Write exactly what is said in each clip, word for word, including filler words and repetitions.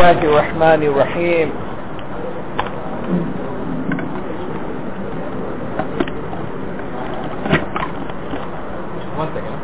الله الرحمن الرحيم. One second.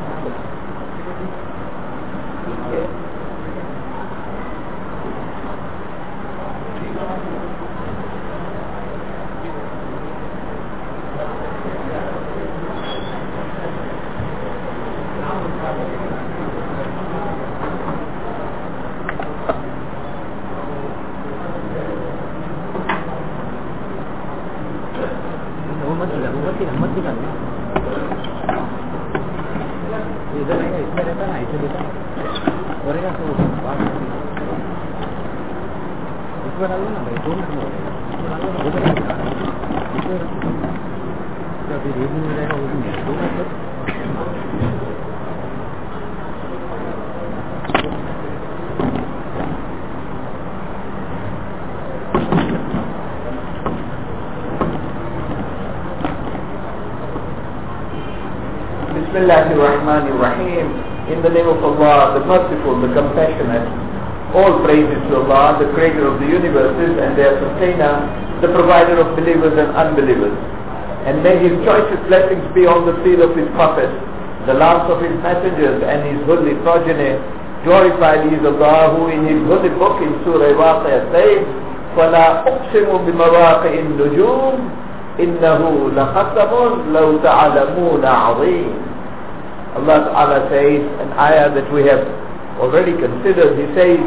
Bismillahirrahmanirrahim. In the name of Allah, the Merciful, the Compassionate. All praises to Allah, the Creator of the universes and their Sustainer, the Provider of believers and unbelievers. And may His choicest blessings be on the seal of His Prophet, the last of His messengers and His holy progeny. Glorified is Allah who in His holy book in Surah Waqi'ah says, فَلَا أُقْسِمُ بِمَوَاقِعِ النُّجُومِ إِنَّهُ لَخَسَمٌ لَوْ تَعْلَمُونَ عَظِيمٌ. Allah Ta'ala says, an ayah that we have already considered, He says,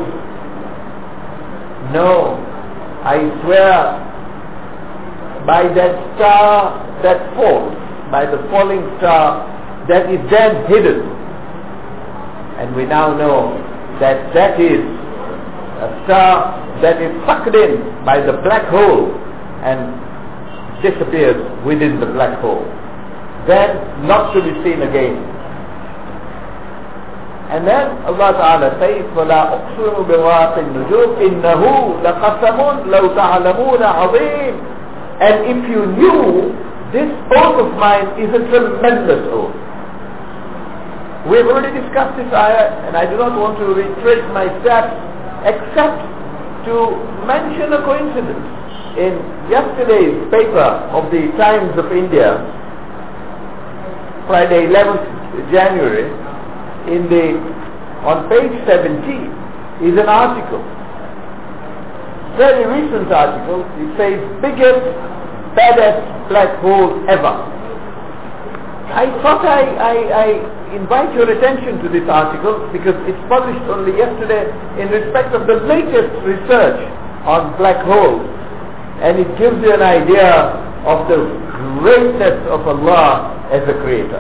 no, I swear by that star that falls, by the falling star that is then hidden. And we now know that that is a star that is sucked in by the black hole and disappears within the black hole, then not to be seen again. And then Allah Ta'ala says, وَلَا أُقْسِمُ بِمَوَاقِعِ النُّجُومِ إِنَّهُ لَقَسَمٌ لَوْ تَعْلَمُونَ عَظِيمٌ. And if you knew, this oath of mine is a tremendous oath. We have already discussed this ayah, and I do not want to retrace my steps except to mention a coincidence. In yesterday's paper of the Times of India, Friday eleventh January, in the on page seventeen is an article, very recent article. It says biggest, baddest black hole ever. I thought I, I, I invite your attention to this article because it's published only yesterday in respect of the latest research on black holes, and it gives you an idea of the greatness of Allah as a creator.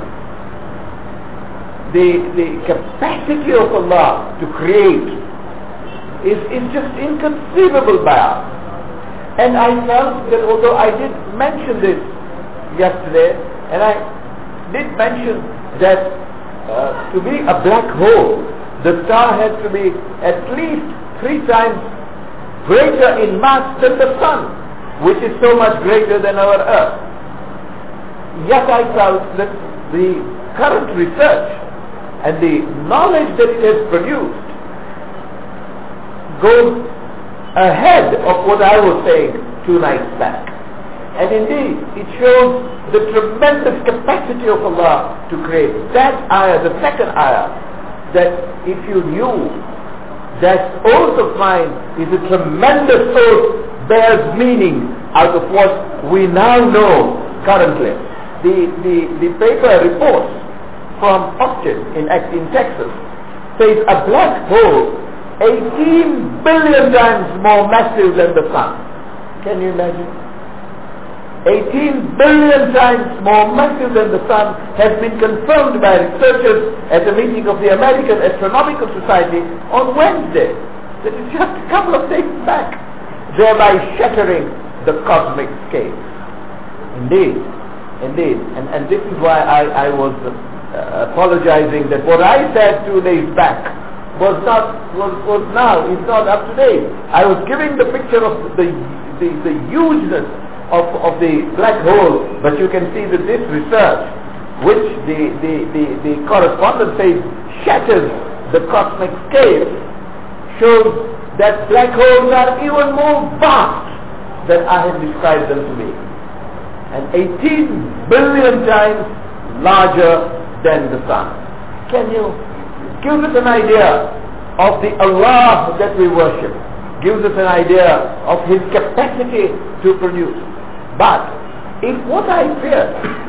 The, the capacity of Allah to create is, is just inconceivable by us. And I felt that although I did mention this yesterday, and I did mention that uh, to be a black hole, the star has to be at least three times greater in mass than the sun, which is so much greater than our earth. Yet I felt that the current research and the knowledge that it has produced goes ahead of what I was saying two nights back. And indeed, it shows the tremendous capacity of Allah to create. That ayah, the second ayah, that if you knew that oath of mine is a tremendous oath, bears meaning out of what we now know currently. The, the, the paper reports from Austin in, in Texas says a black hole eighteen billion times more massive than the sun. Can you imagine? eighteen billion times more massive than the sun has been confirmed by researchers at a meeting of the American Astronomical Society on Wednesday. That is just a couple of days back, thereby shattering the cosmic scale. Indeed, indeed, and, and this is why I, I was Uh, apologizing that what I said two days back was not was, was now is not up to date. I was giving the picture of the the, the hugeness of, of the black hole, but you can see that this research, which the the, the, the correspondent says shatters the cosmic scale, shows that black holes are even more vast than I have described them to be. And eighteen billion times larger than the sun. Can you give us an idea of the Allah that we worship? Gives us an idea of His capacity to produce. But if what I fear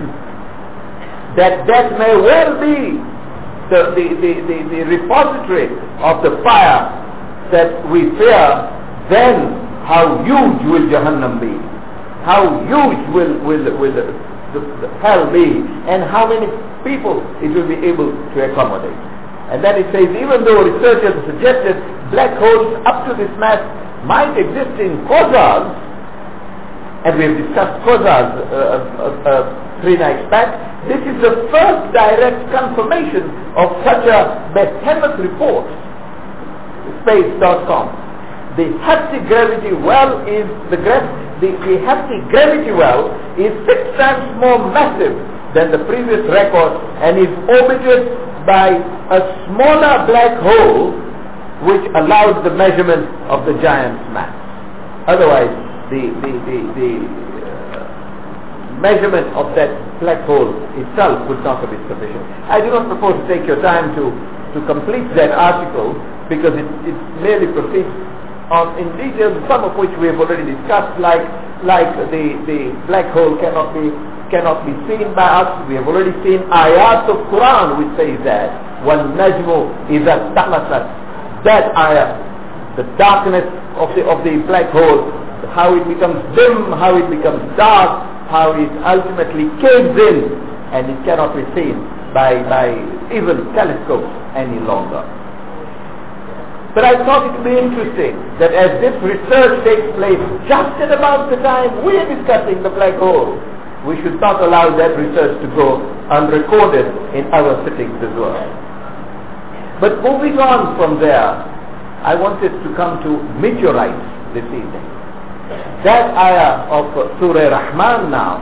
that that may well be the, the, the, the, the repository of the fire that we fear, then how huge will Jahannam be? How huge will, will, will the, the, the hell be? And how many people it will be able to accommodate? And then it says, even though researchers suggested black holes up to this mass might exist in quasars, and we have discussed quasars uh, uh, uh, three nights back, this is the first direct confirmation of such a behemoth report. space dot com. The Haptic gravity well is the, gra- the, the Haptic gravity well is six times more massive than the previous record and is orbited by a smaller black hole which allows the measurement of the giant's mass. Otherwise, the, the, the, the uh, measurement of that black hole itself would not have been sufficient. I do not propose to take your time to, to complete that article because it, it merely proceeds on in details, some of which we have already discussed, like like the, the black hole cannot be cannot be seen by us. We have already seen ayat of Quran which says that one najmu idha tamasat, that ayat, the darkness of the of the black hole, how it becomes dim, how it becomes dark, how it ultimately caves in, and it cannot be seen by by even telescopes any longer. But I thought it would be interesting that as this research takes place just at about the time we are discussing the black hole, we should not allow that research to go unrecorded in our sittings as well. But moving on from there, I wanted to come to meteorites this evening. That ayah of Surah Rahman now,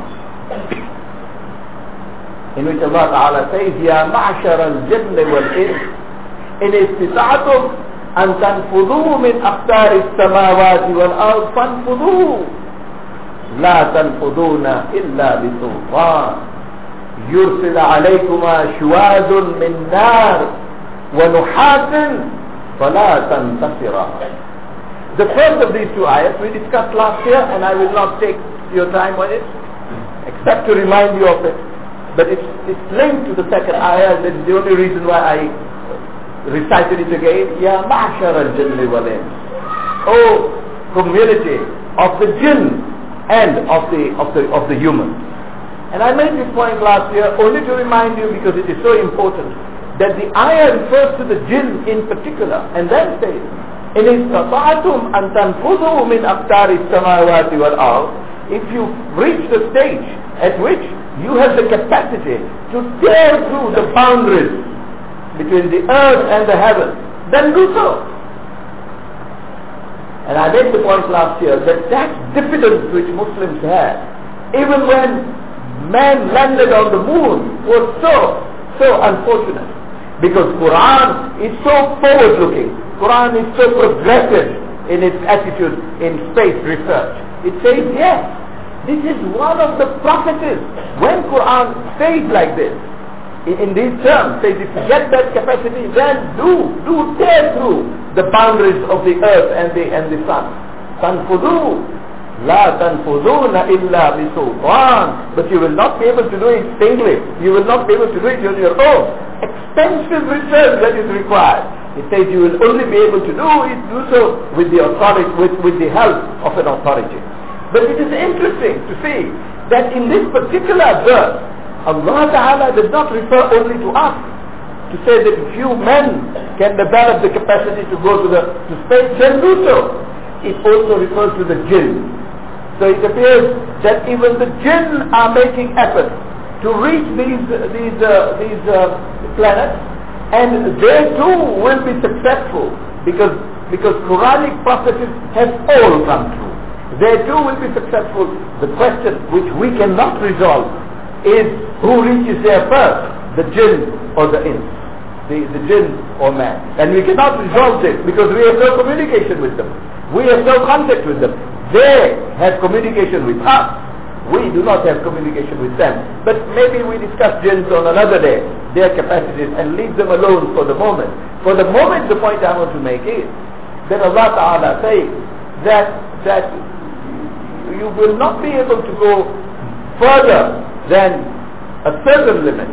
in which Allah Ta'ala says, Ya ma'ashar al-jinn wal-ins, in istata'atum أن تنفذوا من أقطار السماوات والأرض فانفذوا لا تنفذون إلا بسلطان يرسل عليكما شواذ من نار ونحاس فلا تنتصران. The first of these two ayahs we discussed last year, and I will not take your time on it except to remind you of it, but it's, it's linked to the second ayah, and that's the only reason why I recited it again. Ya ma'ashar al-jinni wal-ins, O community of the jinn and of the of the of the humans. And I made this point last year only to remind you, because it is so important, that the ayah refers to the jinn in particular, and then says, in istata'atum an tanfudhu min aqtari as-samawati wal-ard, if you reach the stage at which you have the capacity to tear through the boundaries between the earth and the heavens, then do so. And I made the point last year that that diffidence which Muslims had, even when man landed on the moon, was so, so unfortunate. Because Quran is so forward-looking. Quran is so progressive in its attitude in space research. It says, yes, this is one of the prophecies. When Quran says like this, in these terms, says if you get that capacity, then do, do tear through the boundaries of the earth and the and the sun. Tanfudu, la tanfuduna illa bisultan. But you will not be able to do it singly. You will not be able to do it on your own. Extensive research that is required. It says you will only be able to do it, do so with the authority, with, with the help of an authority. But it is interesting to see that in this particular verse, Allah Ta'ala does not refer only to us, to say that if few men can develop the capacity to go to the to space, then do so. It also refers to the jinn. So it appears that even the jinn are making efforts to reach these these uh, these uh, planets, and they too will be successful because because Quranic prophecies have all come true. They too will be successful. The question which we cannot resolve is who reaches there first, the jinn or the ins. the, the jinn or man. And we cannot resolve this because we have no communication with them. We have no contact with them. They have communication with us. We do not have communication with them. But maybe we discuss jinns on another day, their capacities, and leave them alone for the moment. For the moment, the point I want to make is that Allah Ta'ala says that, that you will not be able to go further than a certain limit.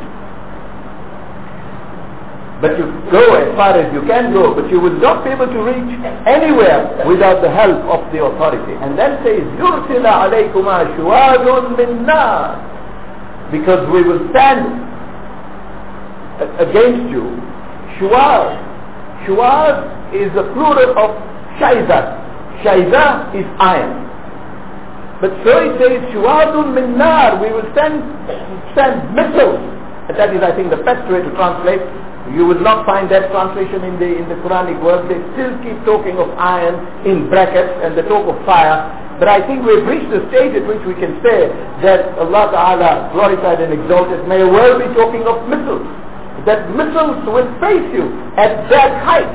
But you go as far as you can go, but you will not be able to reach anywhere without the help of the authority. And then says, يُرْسِلَ عَلَيْكُمَا شُوَادٌ مِّن نَارٍ, because we will stand against you. Shuwad. Shuwad is the plural of shayza. Shayza is iron. But so it says, شُوَادٌ مِّن نَارٍ, we will send, send missiles. And that is, I think, the best way to translate. You will not find that translation in the in the Quranic words. They still keep talking of iron in brackets and they talk of fire. But I think we've reached the stage at which we can say that Allah Ta'ala, glorified and exalted, may well be talking of missiles. That missiles will face you at that height.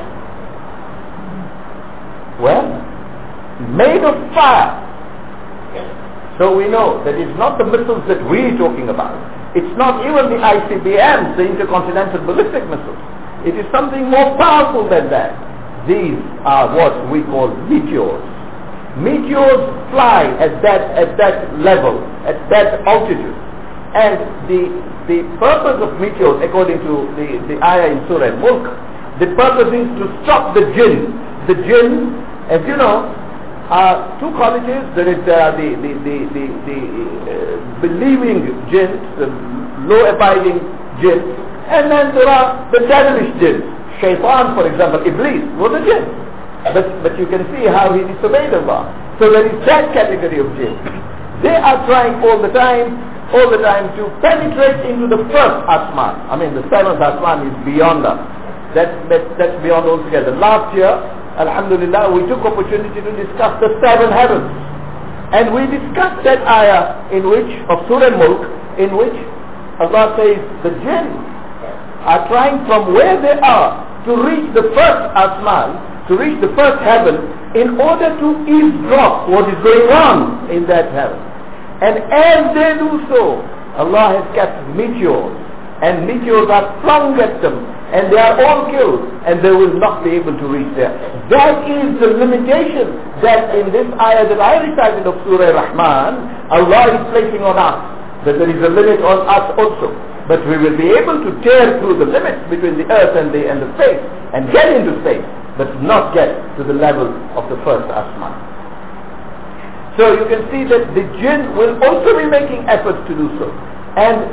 Well, made of fire. So we know that it's not the missiles that we're talking about. It's not even the I C B Ms, the intercontinental ballistic missiles. It is something more powerful than that. These are what we call meteors. Meteors fly at that at that level, at that altitude. And the the purpose of meteors, according to the, the ayah in Surah Mulk, the purpose is to stop the jinn. The jinn, as you know, are two qualities. There is uh, the the the the, the uh, believing jinns, the low abiding jinns, and then there are the devilish jinns. Shaitan, for example, Iblis was a jinn, but but you can see how he disobeyed Allah. So there is that category of jinns. They are trying all the time, all the time to penetrate into the first asman. I mean, the seventh asman is beyond us. That that that's beyond altogether. Last year, Alhamdulillah, we took opportunity to discuss the seven heavens. And we discussed that ayah in which, of Surah Mulk, in which Allah says the jinn are trying from where they are to reach the first asman, to reach the first heaven, in order to eavesdrop what is going on in that heaven. And as they do so, Allah has kept meteors, and meteors are flung at them, and they are all killed, and they will not be able to reach there. That is the limitation that in this ayah that I recited of Surah Rahman, Allah is placing on us, that there is a limit on us also. But we will be able to tear through the limits between the earth and the, and the space, and get into space, but not get to the level of the first asman. So you can see that the jinn will also be making efforts to do so. And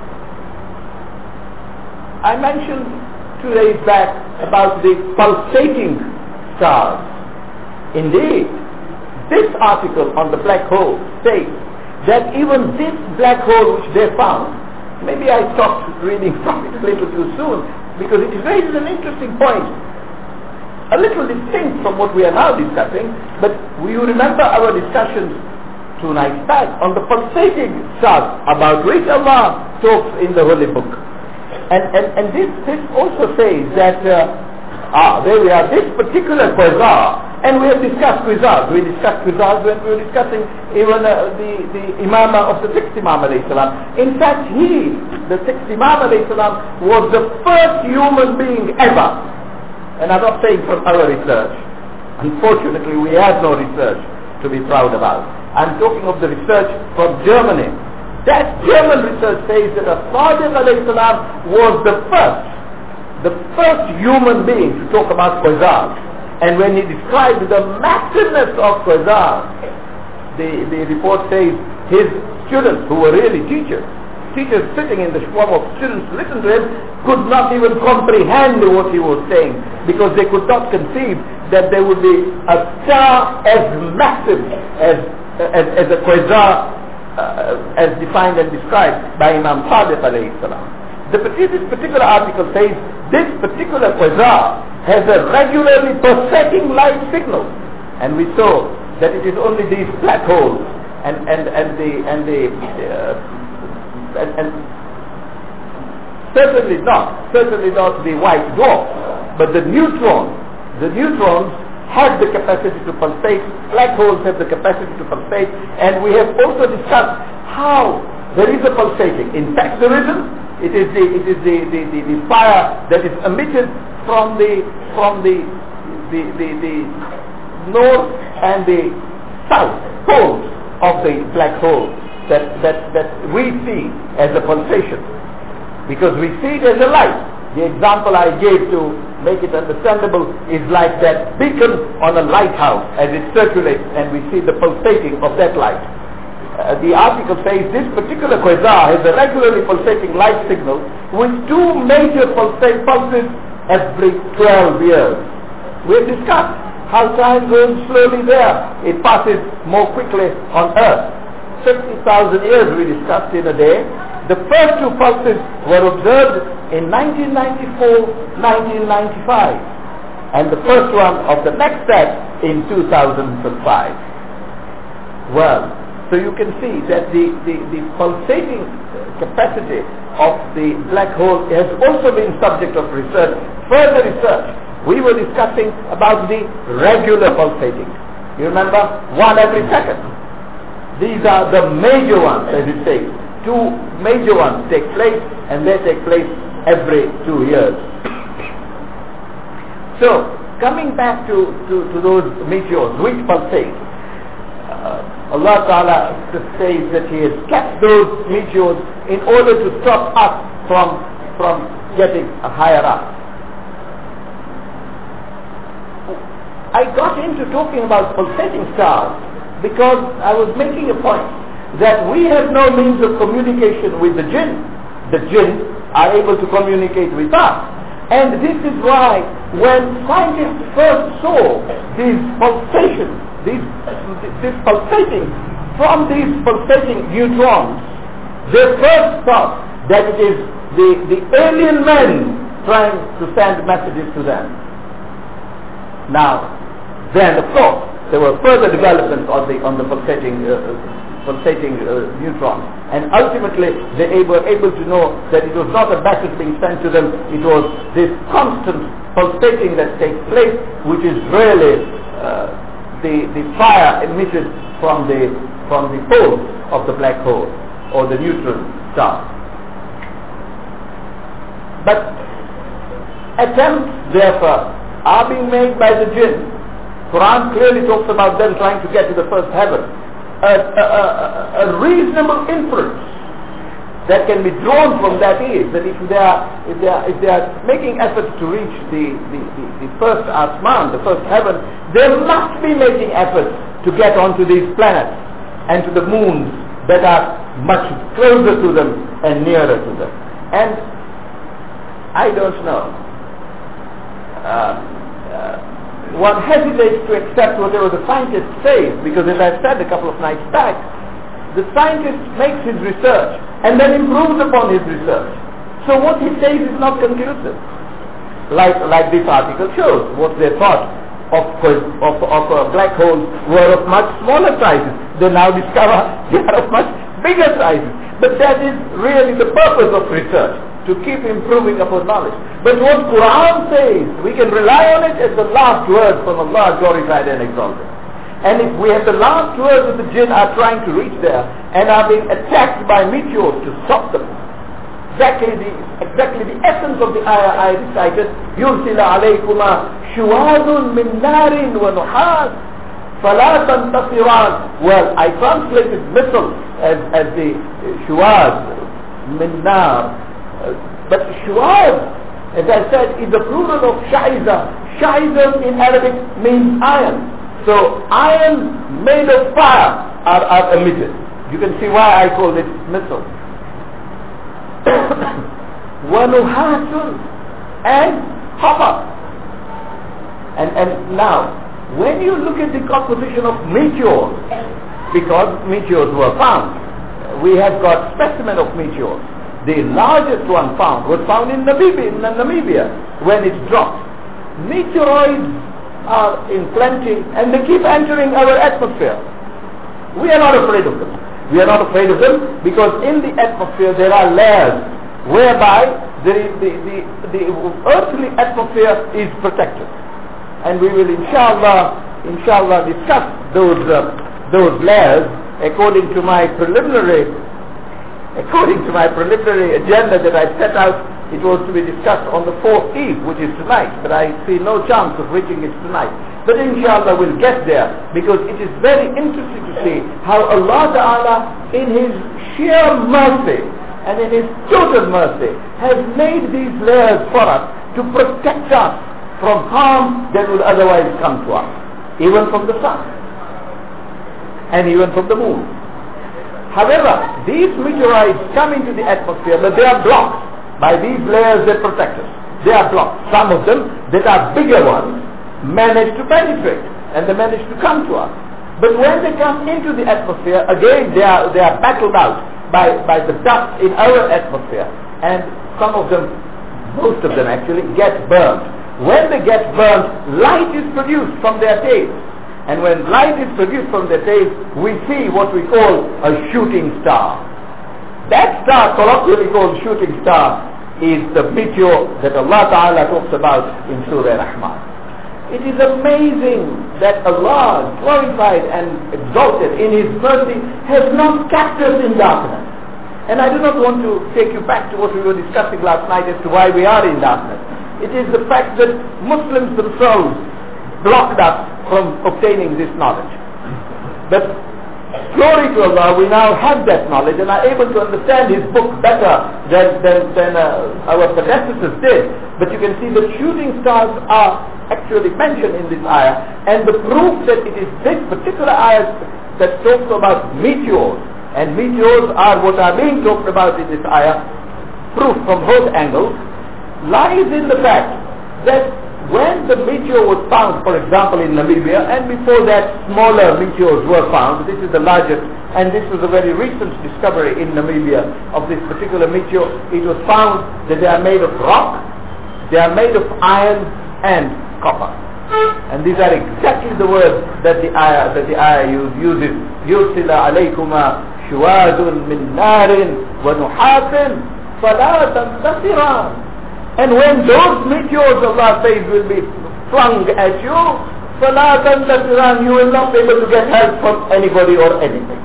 I mentioned two days back about the pulsating stars. Indeed, this article on the black hole states that even this black hole which they found, maybe I stopped reading from it a little too soon because it raises an interesting point, a little distinct from what we are now discussing, but you remember our discussions two nights back on the pulsating stars about which Allah talks in the Holy Book. And, and, and this, this also says that, uh, ah, there we are, this particular quasar, and we have discussed quasars, we discussed quasars when we were discussing even uh, the, the Imam of the sixth Imam alayhi salam. In fact, he, the sixth Imam alayhi salam, was the first human being ever, and I'm not saying from our research, unfortunately we have no research to be proud about. I'm talking of the research from Germany. That German research says that As-Sadiq alayhi salam was the first, the first human being to talk about quasars. And when he described the massiveness of quasars, the, the report says his students, who were really teachers, teachers sitting in the form of students to listen to him, could not even comprehend what he was saying, because they could not conceive that there would be a star as massive as, as, as a quasar, Uh, as defined and described by Imam Sadiq alayhi salam. The, this particular article says this particular quasar has a regularly pulsating light signal, and we saw that it is only these black holes and and and the and the uh, and, and Certainly not. Certainly not the white dwarf. But the neutrons, the neutrons have the capacity to pulsate. Black holes have the capacity to pulsate. And we have also discussed how there is a pulsating. In fact, there isn't. It is the it is the, the, the, the fire that is emitted from the from the the, the, the north and the south poles of the black hole that, that, that we see as a pulsation. Because we see it as a light. The example I gave to make it understandable is like that beacon on a lighthouse as it circulates and we see the pulsating of that light. Uh, the article says this particular quasar has a regularly pulsating light signal with two major pulsate pulses every twelve years. We have discussed how time goes slowly there. It passes more quickly on Earth. fifty thousand years we discussed in a day. The first two pulses were observed in nineteen ninety-four, nineteen ninety-five, and the first one of the next set in two thousand five. Well, so you can see that the, the, the pulsating capacity of the black hole has also been subject of research, further research. We were discussing about the regular pulsating. You remember? One every second. These are the major ones, as it says. Two major ones take place, and they take place every two years. So, coming back to, to, to those meteors which pulsate, uh, Allah Ta'ala says that He has kept those meteors in order to stop us from, from getting higher up. I got into talking about pulsating stars because I was making a point that we have no means of communication with the jinn. The jinn are able to communicate with us. And this is why when scientists first saw these pulsations, these, this pulsating from these pulsating neutrons, they first thought that it is the, the alien men trying to send messages to them. Now, then of course, there were further developments on the on the pulsating uh, pulsating uh, neutrons, and ultimately they were able to know that it was not a message being sent to them; it was this constant pulsating that takes place, which is really uh, the the fire emitted from the from the poles of the black hole or the neutron star. But attempts, therefore, are being made by the jinn. Quran clearly talks about them trying to get to the first heaven. A, a, a, a reasonable inference that can be drawn from that is that if they are, if they are, if they are making efforts to reach the, the, the, the first Asman, the first heaven, they must be making efforts to get onto these planets and to the moons that are much closer to them and nearer to them. And I don't know. Uh, uh, one hesitates to accept whatever the scientist says, because as I said a couple of nights back, the scientist makes his research and then improves upon his research. So what he says is not conclusive. Like, like this article shows, what they thought of, of, of uh, black holes were of much smaller sizes. They now discover they are of much bigger sizes. But that is really the purpose of research, to keep improving upon knowledge. But what Quran says, we can rely on it as the last word from Allah, glorified and exalted. And if we have the last word that the jinn are trying to reach there and are being attacked by meteors to stop them, exactly the, exactly the essence of the ayah I recited, يُرْسِلَ عَلَيْكُمَا شُوَاذٌ مِّن نَارٍ وَنُحَاسٍ فَلَا تَنْتَصِرَانِ. Well, I translated missile as, as the shuwaz, min nar. But shuwaz, as I said, is the plural of shaiza. Shaiza in Arabic means iron. So iron made of fire are, are emitted. You can see why I call it missile. وَنُحَاسٌ and copper. And, and now, when you look at the composition of meteors, because meteors were found, we have got specimen of meteors. The largest one found was found in Namibia, in Namibia when it dropped. Meteoroids are in plenty and they keep entering our atmosphere. We are not afraid of them. We are not afraid of them because in the atmosphere there are layers whereby the, the, the, the earthly atmosphere is protected. And we will inshallah, inshallah discuss those, uh, those layers according to my preliminary, according to my preliminary agenda that I set out. It was to be discussed on the fourth eve, which is tonight, but I see no chance of reaching it tonight. But inshallah we'll get there, because it is very interesting to see how Allah Ta'ala in His sheer mercy and in His total mercy has made these layers for us to protect us from harm that would otherwise come to us, even from the sun and even from the moon. However, these meteorites come into the atmosphere, but they are blocked by these layers that protect us. They are blocked. Some of them that are bigger ones manage to penetrate and they manage to come to us. But when they come into the atmosphere, again they are they are battled out by, by the dust in our atmosphere, and some of them, most of them actually, get burnt. When they get burnt, light is produced from their tails. And when light is produced from their tails, we see what we call a shooting star. That star, colloquially called shooting star, is the meteor that Allah Ta'ala talks about in Surah Rahman. It is amazing that Allah, glorified and exalted in His mercy, has not kept us in darkness. And I do not want to take you back to what we were discussing last night as to why we are in darkness. It is the fact that Muslims themselves blocked us from obtaining this knowledge. But glory to Allah, we now have that knowledge and are able to understand His book better than, than, than uh, our predecessors did. But you can see that shooting stars are actually mentioned in this ayah, and the proof that it is this particular ayah that talks about meteors, and meteors are what are being talked about in this ayah, proof from both angles, lies in the fact that when the meteor was found, for example in Namibia, and before that smaller meteors were found, this is the largest, and this was a very recent discovery in Namibia of this particular meteor. It was found that they are made of rock, they are made of iron and copper. And these are exactly the words that the ayah, that the ayah uses. يُرْسِلَ عَلَيْكُمَا شُوَاذٌ مِّن نَارٍ وَنُحَاسٍ فَلَا تَنْتَصِرَانِ. And when those meteors, Allah says, will be flung at you, فَلَا تَنْتَصِرَانِ, you will not be able to get help from anybody or anything.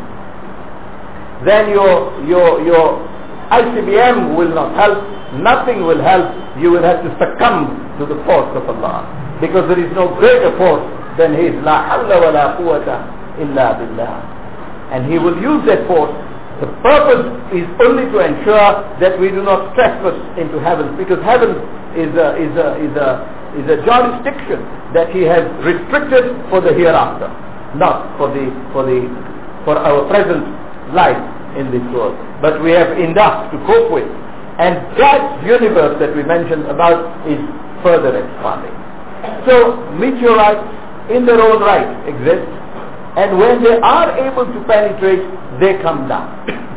Then your, your, your I C B M will not help, nothing will help, you will have to succumb to the force of Allah. Because there is no greater force than His La hawla wa la quwwata illa billah. And He will use that force. The purpose is only to ensure that we do not trespass into heaven, because heaven is a, is a, is a, is a jurisdiction that He has restricted for the hereafter, not for the, for the, for our present life in this world. But we have enough to cope with. And that universe that we mentioned about is further expanding. So meteorites in their own right exist, and when they are able to penetrate, they come down.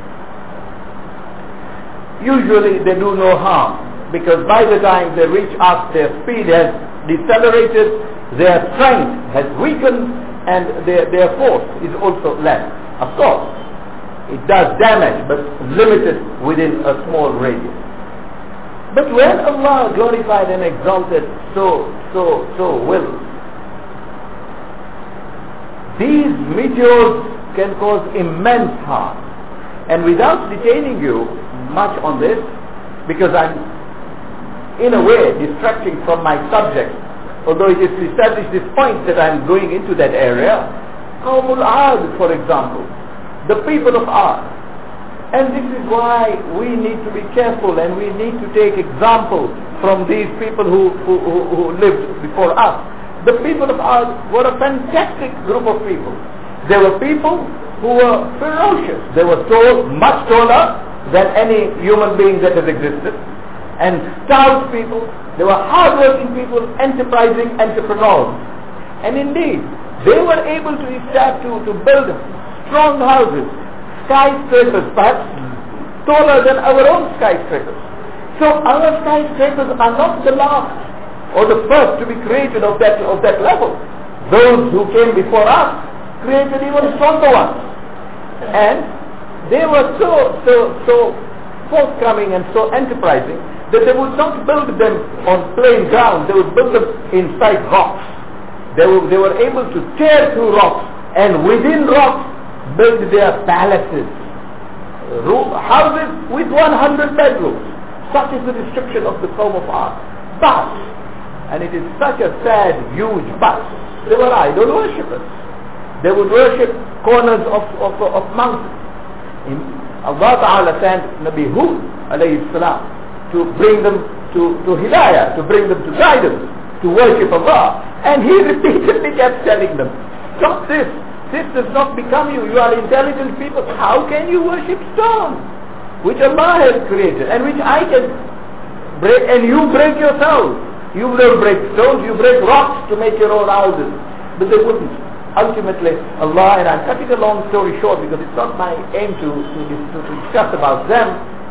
Usually they do no harm, because by the time they reach us, their speed has decelerated, their strength has weakened, and their, their force is also less. Of course, it does damage, but limited within a small radius. But when Allah glorified and exalted so, so, so wills, these meteors can cause immense harm. And without detaining you much on this, because I'm in a way distracting from my subject, although it is to establish this point that I'm going into that area, Qawmul Aad, for example, the people of Aad. And this is why we need to be careful, and we need to take example from these people who, who, who, who lived before us. The people of Aad were a fantastic group of people. They were people who were ferocious. They were tall, much taller than any human being that has existed. And stout people. They were hard-working people, enterprising entrepreneurs. And indeed, they were able to establish, to, to build strong houses, skyscrapers, perhaps taller than our own skyscrapers. So our skyscrapers are not the last or the first to be created of that, of that level. Those who came before us created even stronger ones. And they were so, so, so forthcoming and so enterprising that they would not build them on plain ground, they would build them inside rocks. They were, they were able to tear through rocks and within rocks build their palaces, houses with one hundred bedrooms. Such is the description of the Qawm of Ad. But, and it is such a sad, huge but, they were idol worshippers. They would worship corners of, of, of mountains. In, Allah Ta'ala sent Nabi Hud alayhi salam to bring them to, to Hidayah, to bring them to guidance, to worship Allah. And he repeatedly kept telling them, stop this. This does not become you. You are intelligent people. How can you worship stone, which Allah has created and which I can break, and you break yourselves. You don't break stones, you break rocks to make your own houses. But they wouldn't. Ultimately, Allah, and I'm cutting a long story short because it's not my aim to, to, to discuss about them.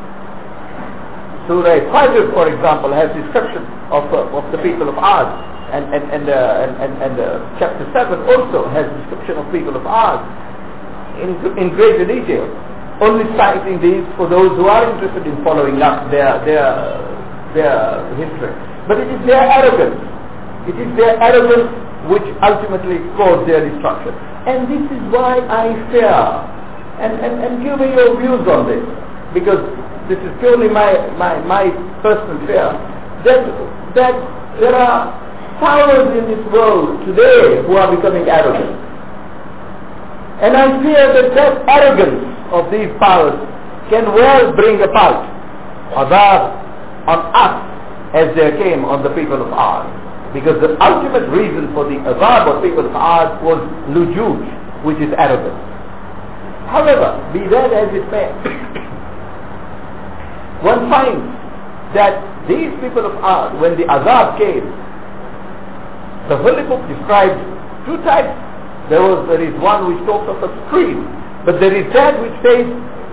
Surah Fajr, for example, has description of, uh, of the people of Ad. And, and, and, uh, and, and, and uh, chapter seven also has description of people of Ad in, in greater detail. Only citing these for those who are interested in following up their, their, their history. But it is their arrogance. It is their arrogance which ultimately caused their destruction. And this is why I fear, and, and, and give me your views on this, because this is purely my, my, my personal fear, that, that there are powers in this world today who are becoming arrogant. And I fear that that arrogance of these powers can well bring about azab on us as there came on the people of Ad. Because the ultimate reason for the azab of people of Ad was lujuj, which is arrogance. However, be that as it may, one finds that these people of Ad, when the azab came, the Holy Book describes two types. There was, there is one which talks of a stream, but there is that which says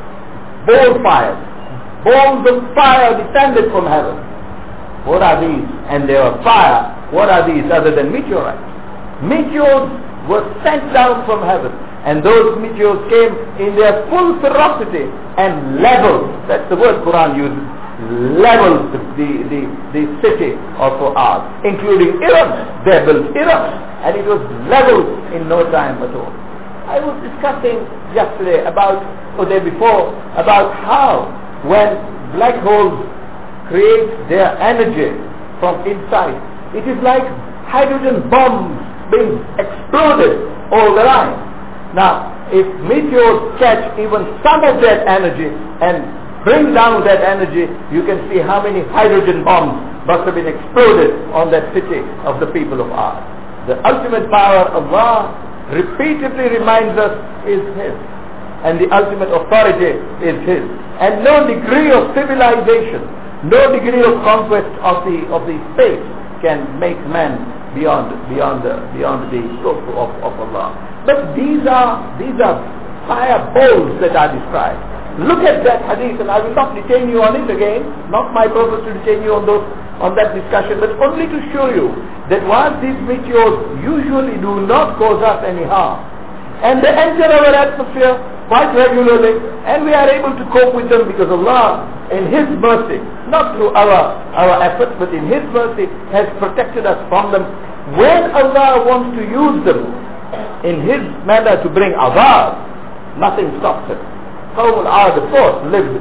ball fire. Balls of fire descended from heaven. What are these? And they were fire. What are these other than meteorites? Meteors were sent down from heaven, and those meteors came in their full ferocity and leveled, that's the word Quran uses, leveled the, the, the city of Ad, including Iram. They built Iram, and it was leveled in no time at all. I was discussing yesterday about, or the day before, about how when black holes create their energy from inside, it is like hydrogen bombs being exploded all the time. Now, if meteors catch even some of that energy and bring down that energy, you can see how many hydrogen bombs must have been exploded on that city of the people of Ad. The ultimate power of Allah repeatedly reminds us is His, and the ultimate authority is His, and no degree of civilization, no degree of conquest of the of the space can make man beyond beyond the beyond the scope of, of Allah. But these are these are fire balls that are described. Look at that hadith, and I will not detain you on it again. Not my purpose to detain you on those on that discussion, but only to show you that while these meteors usually do not cause us any harm, and they enter our atmosphere quite regularly, and we are able to cope with them because Allah, in His mercy, not through our, our efforts, but in His mercy, has protected us from them. When Allah wants to use them in His manner to bring azab, nothing stops it. Qawm al-Ad, of course, lived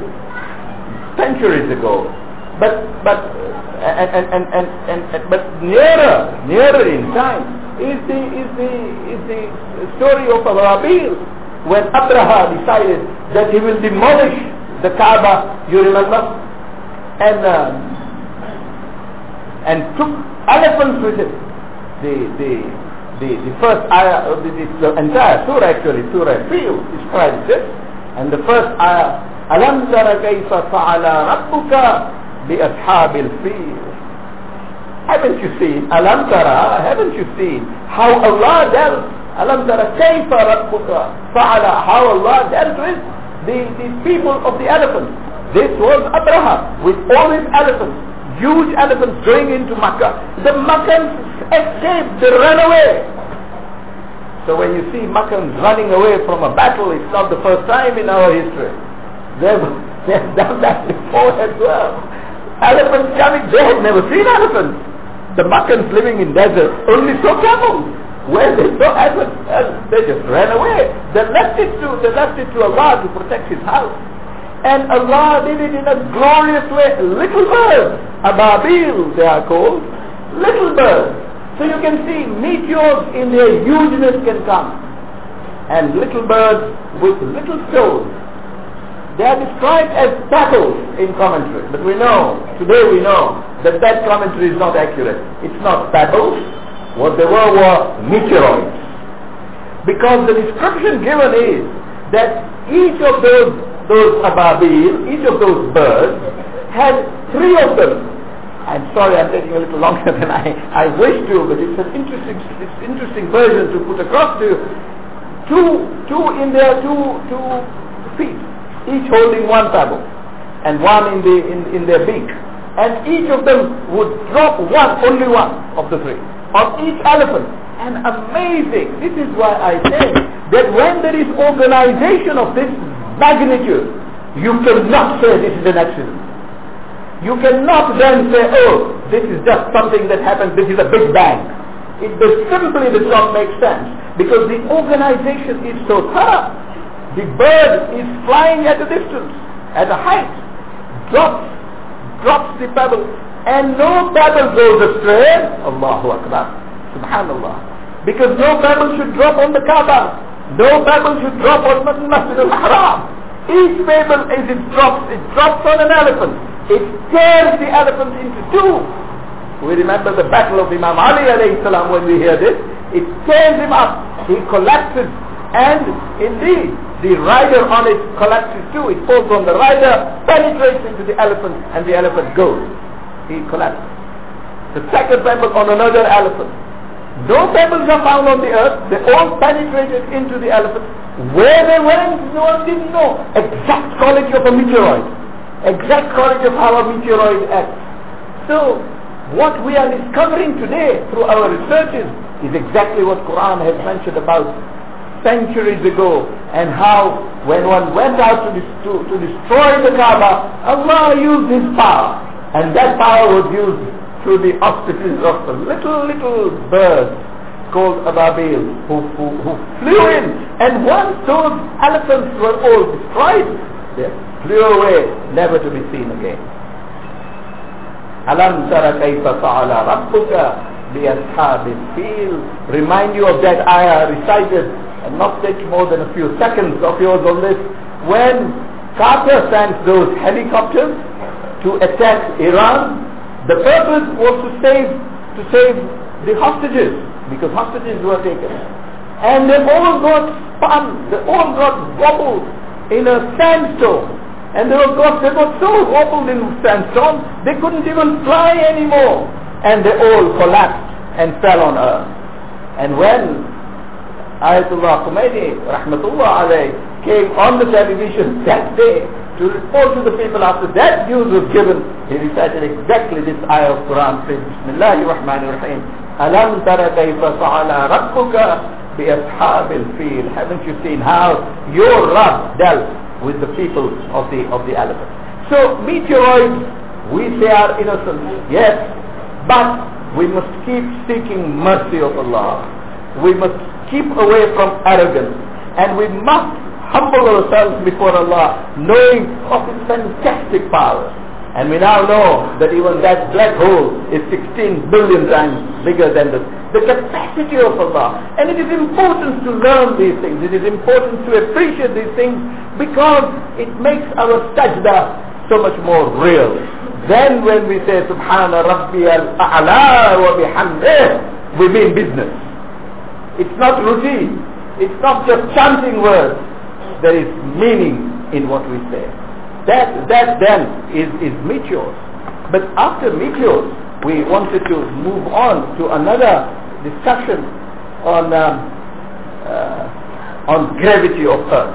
centuries ago, but but and and and and, and, and but nearer nearer in time is the is the is the story of Abrabil, when Abraha decided that he will demolish the Kaaba, you remember, and uh, and took elephants with him. The the the, the first ayah of the, the entire surah, actually Surah Fil, describes this, and the first ayah, Alam tara kayfa fa'ala rabbuka bi ashabil fil. Haven't you seen? Alam tara, haven't you seen how Allah dealt? Alam tara kayfa rabbuka fa'ala, how Allah dealt with the, the people of the elephants. This was Abraham with all his elephants, huge elephants going into Makkah. The Makkans escaped, they ran away. So when you see Makkans running away from a battle, it's not the first time in our history. They've, they've done that before as well. Elephants coming, they had never seen elephants. The Makkans living in desert only saw camels. When they saw elephants, they just ran away. They left it to, they left it to Allah to protect His house. And Allah did it in a glorious way. Little birds, ababil they are called, little birds. So you can see meteors in their hugeness can come. And little birds with little stones. They are described as pebbles in commentary. But we know, today we know, that that commentary is not accurate. It's not pebbles. What they were were meteoroids. Because the description given is that each of those, those ababil, each of those birds, had three of them. I'm sorry, I'm taking a little longer than I, I wish to, but it's an interesting, it's interesting version to put across to you. Two, two in their two, two feet, each holding one pebble, and one in the in, in their beak, and each of them would drop one, only one of the three, on each elephant. And amazing! This is why I say that when there is organization of this magnitude, you cannot say this is an accident. You cannot then say, oh, this is just something that happened, this is a big bang. It does simply does not make sense, because the organization is so thorough. The bird is flying at a distance, at a height, drops, drops the pebble, and no pebble goes astray. Allahu Akbar, Subhanallah. Because no pebble should drop on the Kaaba, no pebble should drop on Masjid al-Haram. Each pebble, as it drops, it drops on an elephant. It tears the elephant into two. We remember the battle of Imam Ali alayhi salam when we hear this. It tears him up. He collapses, and indeed the rider on it collapses too. It falls on the rider, penetrates into the elephant, and the elephant goes. He collapses. The second pebble on another elephant. No pebbles are found on the earth. They all penetrated into the elephant. Where they went, no one didn't know. Exact quality of a meteoroid. Exact quality of how a meteoroid acts. So, what we are discovering today through our researches is exactly what Quran has mentioned about centuries ago, and how when one went out to, dis- to, to destroy the Kaaba, Allah used His power, and that power was used through the auspices of a little little bird called Ababil who, who, who flew in, and once those elephants were all destroyed, they flew away, never to be seen again. Alam tara kayfa fa'ala rabbuka bi ashabil fil. Remind you of that ayah recited, and not take more than a few seconds of yours on this, when Carter sent those helicopters to attack Iran. The purpose was to save to save the hostages, because hostages were taken, and they all got spun, they all got wobbled in a sandstorm. And they were got, they got so wobbled in sandstorm, they couldn't even fly anymore. And they all collapsed and fell on earth. And when Ayatollah Khomeini, Rahmatullah alayh, came on the television that day to report to the people after that news was given, he recited exactly this ayah of Quran, saying, Bismillahir Rahmanir Rahim, Alam tara kayfa fa'ala rabbuka bi ashabil fil. Haven't you seen how your Rabb dealt with the people of the of the elephant? So meteoroids, we say, are innocent, yes, but we must keep seeking mercy of Allah. We must keep away from arrogance, and we must humble ourselves before Allah, knowing of His fantastic power. And we now know that even that black hole is sixteen billion times bigger than the, the capacity of Allah. And it is important to learn these things. It is important to appreciate these things, because it makes our sajda so much more real. Then when we say Subhana Rabbi al-A'la wa bihamdih, we mean business. It's not routine. It's not just chanting words. There is meaning in what we say. That, that then is, is meteors. But after meteors, we wanted to move on to another discussion on um, uh, on gravity of Earth.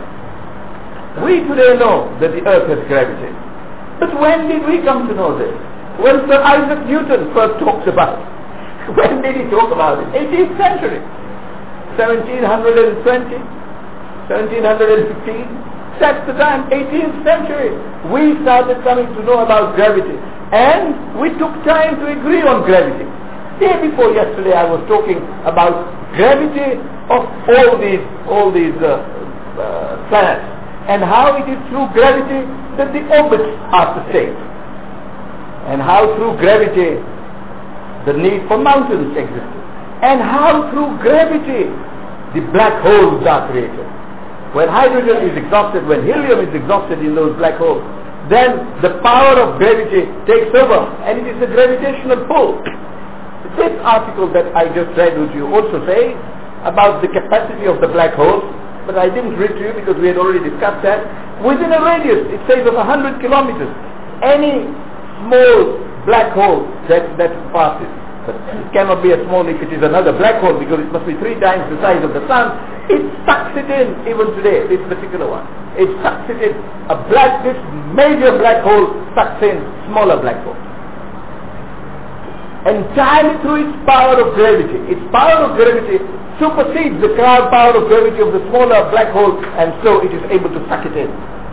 We today know that the Earth has gravity. But when did we come to know this? When Sir Isaac Newton first talked about it. When did he talk about it? eighteenth century. seventeen twenty, seventeen fifteen. That's the time, eighteenth century, we started coming to know about gravity. And we took time to agree on gravity. Day before yesterday I was talking about gravity of all these, all these uh, uh, planets, and how it is through gravity that the orbits are sustained, and how through gravity the need for mountains exists, and how through gravity the black holes are created. When hydrogen is exhausted, when helium is exhausted in those black holes, then the power of gravity takes over, and it is a gravitational pull. This article that I just read with you also says about the capacity of the black holes, but I didn't read to you because we had already discussed that. Within a radius, it says of one hundred kilometers, any small black hole that, that passes, but it cannot be as small if it is another black hole, because it must be three times the size of the sun. It sucks it in even today, this particular one. It sucks it in. A black, this major black hole sucks in smaller black holes. Entirely through its power of gravity. Its power of gravity supersedes the power of gravity of the smaller black hole, and so it is able to suck it in.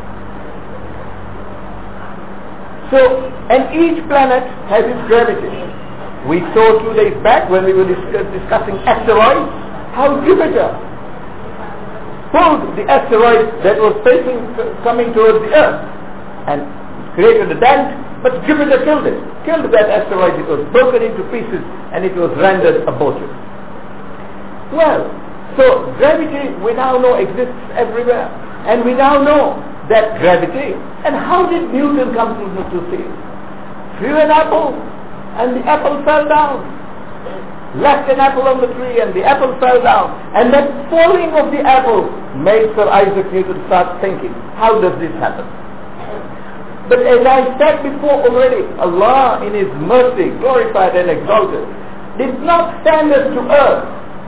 So, and each planet has its gravity. We saw two days back when we were discuss, discussing asteroids, how Jupiter pulled the asteroid that was facing, coming towards the Earth, and created a dent, but Jupiter killed it. Killed that asteroid. It was broken into pieces and it was rendered abortive. Well, so gravity we now know exists everywhere, and we now know that gravity. And how did Newton come to, to see it? Threw an apple, and the apple fell down. Left an apple on the tree, and the apple fell down. And that falling of the apple made Sir Isaac Newton start thinking, how does this happen? But as I said before already, Allah in His mercy, glorified and exalted, did not send us to earth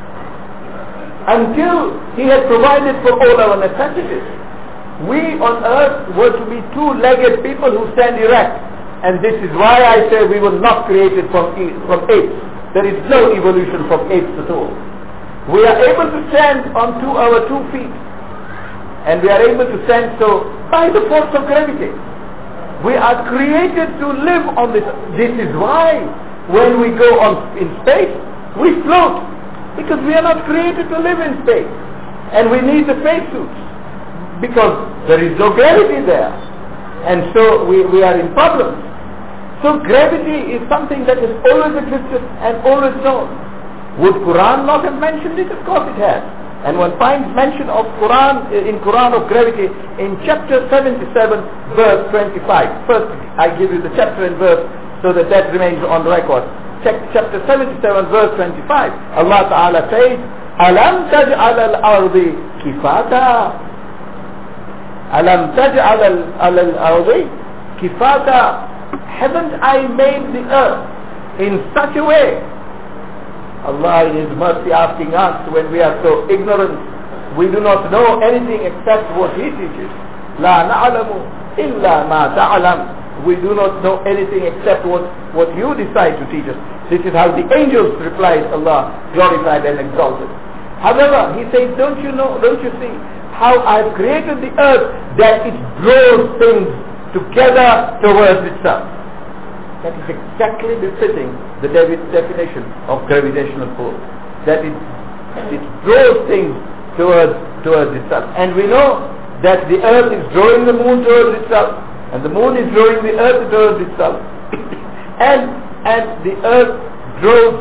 until He had provided for all our necessities. We on earth were to be two-legged people who stand erect. And this is why I say we were not created from, from apes. There is no evolution from apes at all. We are able to stand on two, our two feet. And we are able to stand so by the force of gravity. We are created to live on this. This is why when we go on in space, we float. Because we are not created to live in space. And we need the spacesuits. Because there is no gravity there. And so we, we are in problems. So gravity is something that has always existed and always known. Would Quran not have mentioned it? Of course it has. And one finds mention of Quran in Quran of gravity in chapter seventy-seven, verse twenty-five. First, I give you the chapter and verse so that that remains on record. Check chapter seventy-seven, verse twenty-five. Allah Ta'ala says, "Alam taj'al al-ardi kifata." Alam taj'al al-ardi kifata. Haven't I made the earth in such a way? Allah in His mercy asking us when we are so ignorant, we do not know anything except what He teaches. La na'lamu illa ma ta'lam. We do not know anything except what, what you decide to teach us. This is how the angels replied, Allah glorified and exalted. However, He says, don't you know, don't you see how I've created the earth that it draws things together towards itself. That is exactly befitting the definition of gravitational pull. That it, it draws things towards, towards itself. And we know that the earth is drawing the moon towards itself, and the moon is drawing the earth towards itself. and, and the earth draws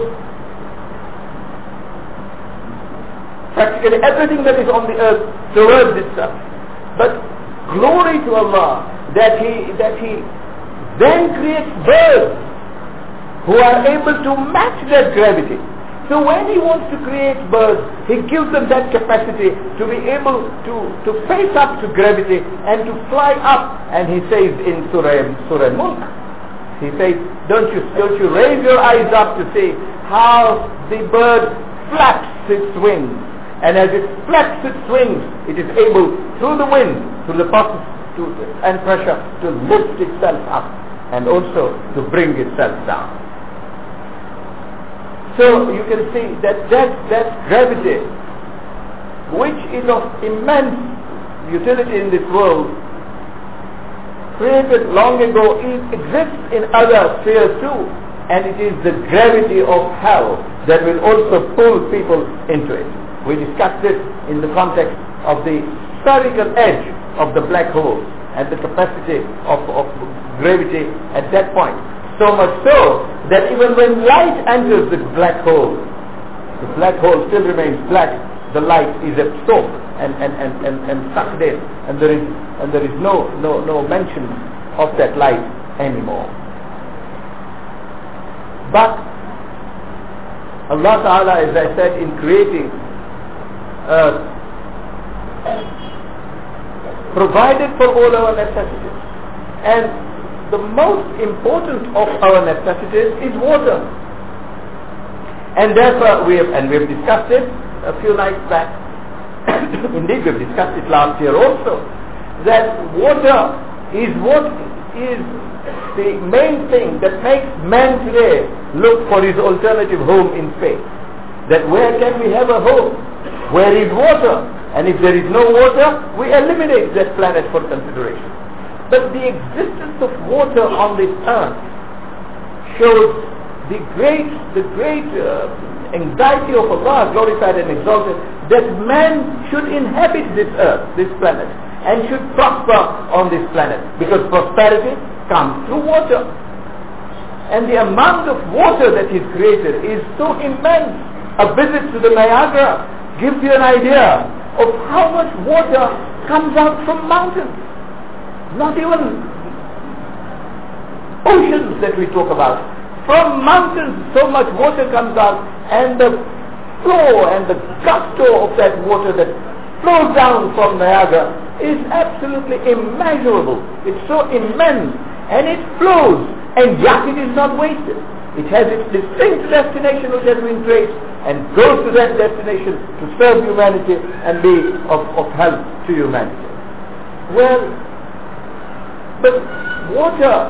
practically everything that is on the earth towards itself. But glory to Allah that He, that He then creates birds who are able to match that gravity. So when He wants to create birds, He gives them that capacity to be able to, to face up to gravity and to fly up. And He says in Surah, Surah Mulk, He says, don't you, don't you raise your eyes up to see how the bird flaps its wings. And as it flaps its wings, it is able, through the wind, through the process to, and pressure, to lift itself up and also to bring itself down. So you can see that that, that gravity, which is of immense utility in this world, created long ago, it exists in other spheres too, and it is the gravity of hell that will also pull people into it. We discussed this in the context of the spherical edge of the black hole and the capacity of, of gravity at that point. So much so that even when light enters the black hole, the black hole still remains black. The light is absorbed and, and, and, and, and sucked in, and there is and there is no, no, no mention of that light anymore. But Allah Ta'ala, as I said, in creating earth, provided for all our necessities, and the most important of our necessities is water. And therefore we have, and we have discussed it a few nights back, indeed we have discussed it last year also, that water is what is the main thing that makes man today look for his alternative home in space. That where can we have a home? Where is water? And if there is no water, we eliminate that planet for consideration. But the existence of water on this earth shows the great, the great uh, anxiety of Allah, glorified and exalted, that man should inhabit this earth, this planet, and should prosper on this planet, because prosperity comes through water. And the amount of water that is created is so immense. A visit to the Niagara gives you an idea of how much water comes out from mountains. Not even oceans that we talk about. From mountains so much water comes out, and the flow and the gusto of that water that flows down from Niagara is absolutely immeasurable. It's so immense, and it flows, and yet it is not wasted. It has its distinct destination which has been traced, and goes to that destination to serve humanity and be of, of help to humanity. Well, but water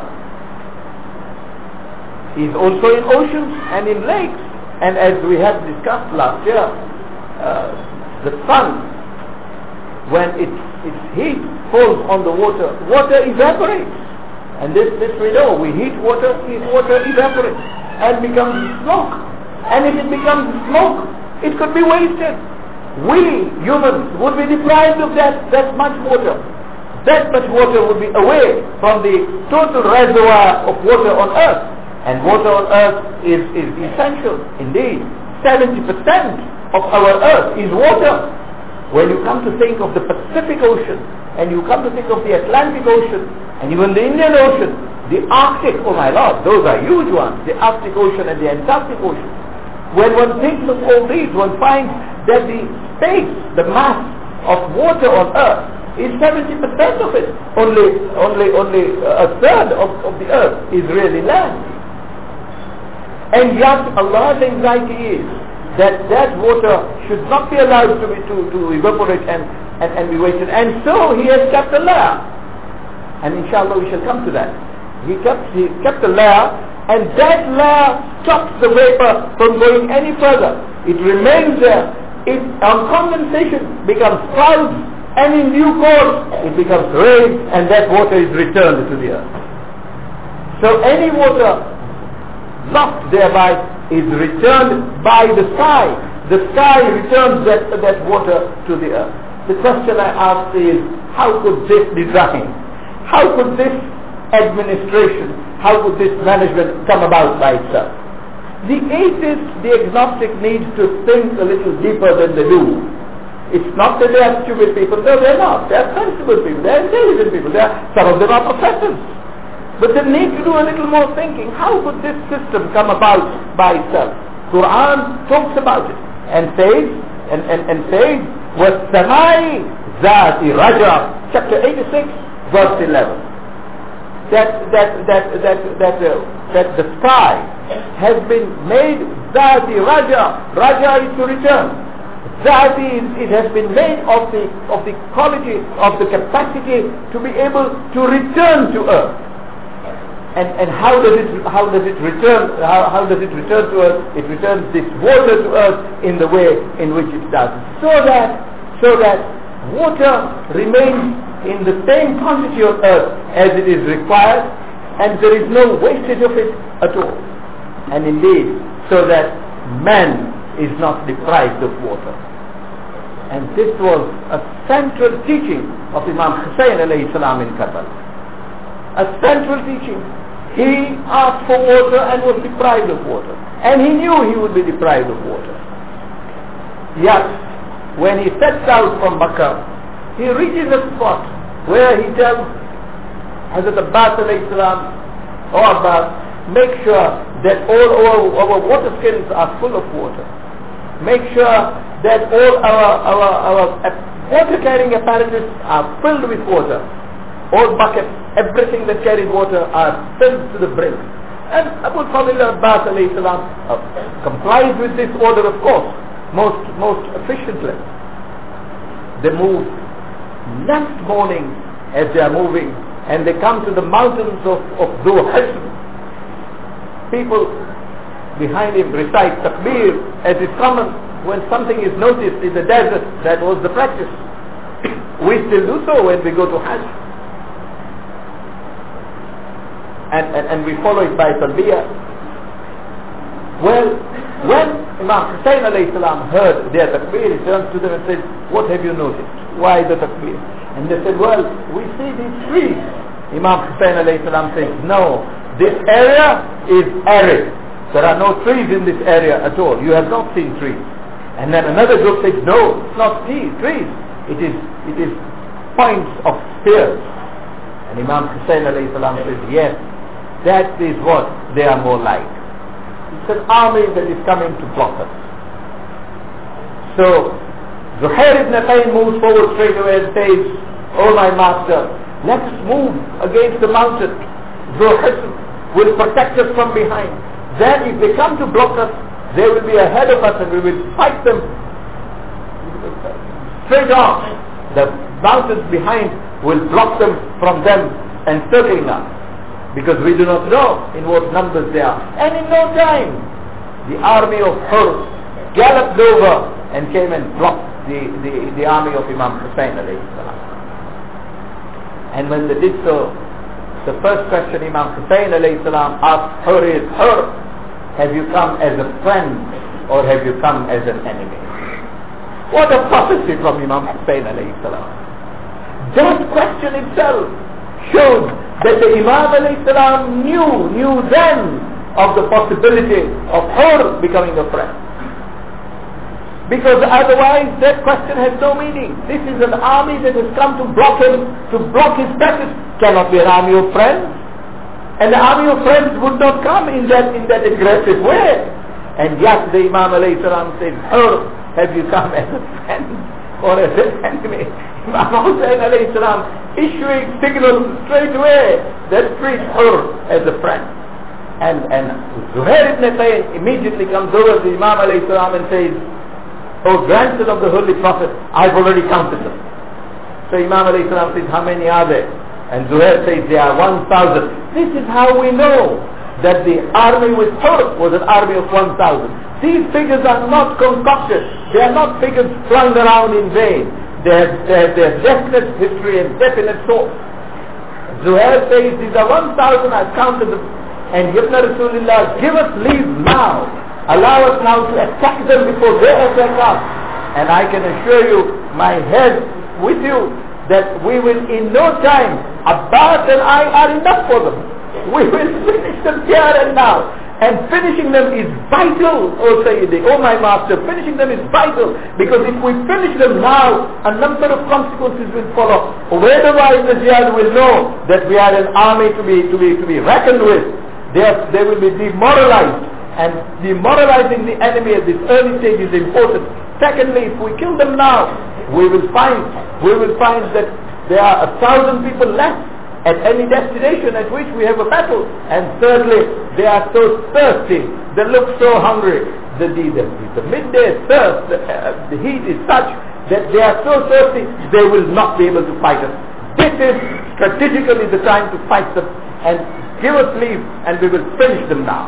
is also in oceans and in lakes, and as we have discussed last year, uh, the sun, when it, its heat falls on the water, water evaporates. And this, this we know, we heat water, heat water evaporates and becomes smoke. And if it becomes smoke, it could be wasted. We humans would be deprived of that, that much water. That much water would be away from the total reservoir of water on earth. And water on earth is, is essential. Indeed, seventy percent of our earth is water. When you come to think of the Pacific Ocean, and you come to think of the Atlantic Ocean, and even the Indian Ocean, the Arctic, oh my Lord, those are huge ones, the Arctic Ocean and the Antarctic Ocean. When one thinks of all these, one finds that the space, the mass of water on earth is seventy percent of it. Only, only, only a third of, of the earth is really land. And yet Allah's anxiety is that that water should not be allowed to, be, to, to evaporate and, and, and be wasted. And so He has kept a layer. And inshallah we shall come to that. He kept, he kept a layer, and that layer stops the vapor from going any further. It remains there. It, on condensation, becomes clouds, and in due course it becomes rain, and that water is returned to the earth. So any water lost thereby is returned by the sky. The sky returns that, that water to the earth. The question I ask is, how could this be done? How could this administration, how could this management come about by itself? The atheist, the agnostic needs to think a little deeper than they do. It's not that they are stupid people. No, they're not. They are sensible people. They are intelligent people. They are, some of them are professors. But they need to do a little more thinking. How could this system come about by itself? Quran talks about it and says, and, and, and says, وَالسَّمَاءِ ذَاتِ رَجْعَ, chapter eighty-six, verse eleven. That that that that that uh, that the sky has been made Zati Raja. Raja is to return. Zati is, it has been made of the of the quality of the capacity to be able to return to earth. And and how does it how does it return how, how does it return to earth? It returns this water to earth in the way in which it does. So that so that water remains in the same quantity of earth as it is required, and there is no wastage of it at all. And indeed, so that man is not deprived of water. And this was a central teaching of Imam Hussain alayhi salam in Karbala. A central teaching. He asked for water and was deprived of water. And he knew he would be deprived of water. Yet, when he sets out from Makkah, he reaches a spot where he tells Hazrat Abbas alayhi salam, "Oh Abbas, make sure that all our, our water skins are full of water. Make sure that all our, our, our water carrying apparatus are filled with water. All buckets, everything that carries water are filled to the brim." And Abu Fadl Abbas alayhi salam uh, complies with this order, of course, most, most efficiently. They move next morning as they are moving, and they come to the mountains of, of Dhu Hasm. People behind him recite takbir as is common when something is noticed in the desert. That was the practice. We still do so when we go to Hajj. And, and, and we follow it by talbiyah. Well, when Imam Hussain alayhi salam heard their takbir, he turns to them and says, "What have you noticed? Why the takbir?" And they said, "Well, we see these trees." Imam Hussain alayhi salam says, "No, this area is arid. There are no trees in this area at all. You have not seen trees." And then another group says, "No, it's not trees. It is, it is points of spears." And Imam Hussain alayhi salam says, "Yes, that is what they are more like. It's an army that is coming to block us." So Zuhair ibn Qayn moves forward straight away and says, "Oh my master, let us move against the mountain. Zuhair will protect us from behind. Then if they come to block us, they will be ahead of us and we will fight them straight on. The mountains behind will block them from them encircling us, because we do not know in what numbers they are." And in no time, the army of Hur galloped over and came and blocked the, the, the army of Imam Hussain alayhi salam. And when they did so, the first question Imam Hussain alayhi salam asked Hur is, "Hur, have you come as a friend or have you come as an enemy?" What a prophecy from Imam Hussain alayhi salam. That question itself showed that the Imam alayhi salam knew, knew then of the possibility of Hur becoming a friend. Because otherwise that question has no meaning. This is an army that has come to block him, to block his passage. Cannot be an army of friends. And the army of friends would not come in that, in that aggressive way. And yet the Imam alayhi salam said, "Hur, have you come as a friend or as an enemy?" Imam Hussain alayhi salam issuing signals straight away that treats Hur as a friend. And, and Zuhair ibn Qayn immediately comes over to Imam alayhi salam and says, "O grandson of the Holy Prophet, I've already counted them." So Imam alayhi salam says, "How many are there?" And Zuhair says, "They are one thousand. This is how we know that the army with Hur was an army of one thousand. These figures are not concocted. They are not figures flung around in vain. They have, they have, they have definite history and definite source." Zuhair says, "These are one thousand, I've counted them. And Ibn Rasulullah, give us leave now. Allow us now to attack them before they attack us. And I can assure you, my head with you, that we will in no time, Abbas and I are enough for them. We will finish them here and now. And finishing them is vital, O Sayyidi, O my master, finishing them is vital. Because if we finish them now, a number of consequences will follow. Otherwise the jihad will know that we are an army to be, to be, to be reckoned with. They, are, they will be demoralized. And demoralizing the enemy at this early stage is important. Secondly, if we kill them now, we will find, we will find that there are a thousand people left at any destination at which we have a battle. And thirdly, they are so thirsty, they look so hungry. The, the, the, the midday thirst, the, uh, the heat is such that they are so thirsty, they will not be able to fight us. This is strategically the time to fight them, and give us leave and we will finish them now.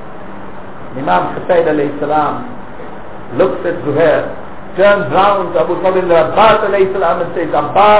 Imam Hussain alayhi salam looks at Zuhair, turns round to Abu Fadl Abbas alayhi salam and says, "Abbas,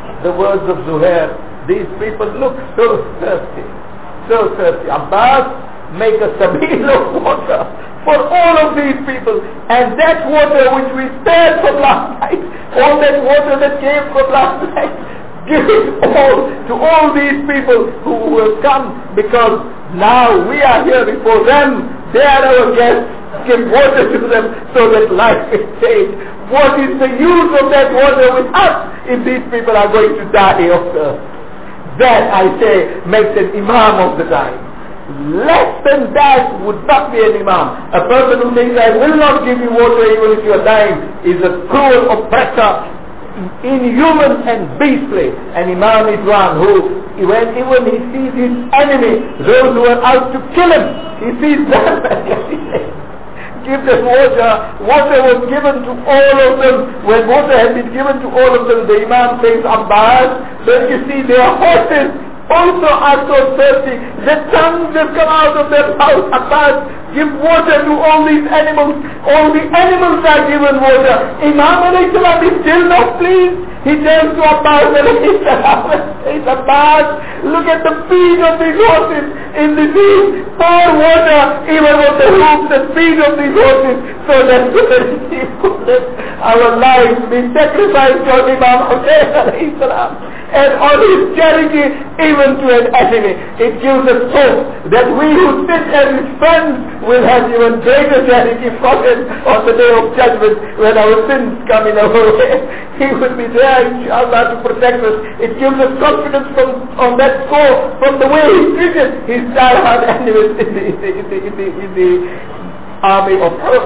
the words of Zuhair, these people look so thirsty, so thirsty. Abbas, make a sabil of water for all of these people, and that water which we spared from last night, all that water that came from last night, give it all to all these people who will come, because now we are here before them, they are our guests. Give water to them so that life is changed. What is the use of that water with us if these people are going to die of thirst? That, I say, makes an imam of the time. Less than that would not be an imam. A person who thinks, I will not give you water even if you are dying, is a cruel oppressor, inhuman and beastly. An imam is one who, when even he sees his enemy, those who are out to kill him, he sees them and he says, give them water. Water was given to all of them. When water had been given to all of them, the imam says, Abbas, don't you see their horses also are so thirsty. The tongues have come out of their mouth. Abbas, give water to all these animals. All the animals are given water. Imam alayhi salam is still not pleased. He turns to Abbas alayhi salam and says, Abbas, look at the feet of these horses in the sea. Pour water even on the hoofs and feet of these horses, so that we could let our lives be sacrificed for Imam Hussain alayhi salam and on his charity even to an enemy. It gives us hope that we who sit as his friends will have even greater charity for him on the day of judgment when our sins come in our way. He will be there, inshallah, to protect us. It gives us confidence from, on that score from the way he treated his diehard enemies in the, in the, in the, in the, in the army of her.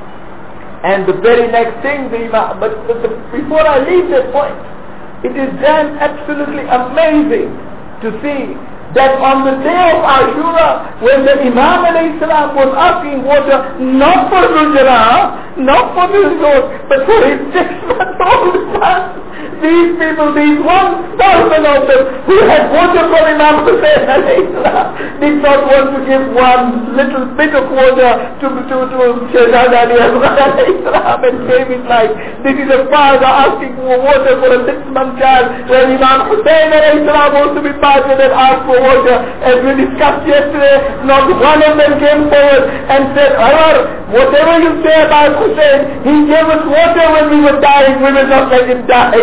And the very next thing, the Imam, but, but the, before I leave that point, it is then absolutely amazing to see that on the day of Ashura, when the Imam alayhi salam was asking water not for Rujra, not for the resort, but for his six-month-old son, these people, these one thousand of them who had water from Imam Hussain alayhi salam, did not want to give one little bit of water to to to Shahzad Ali alayhi salam and save his life. This is a father asking for water for a six-month child, where Imam Hussain alayhi salam was to be parted and asked for water. As we discussed yesterday, not one of them came forward and said, Umar, whatever you say about Hussain, he gave us water when we were dying, we will not let him die.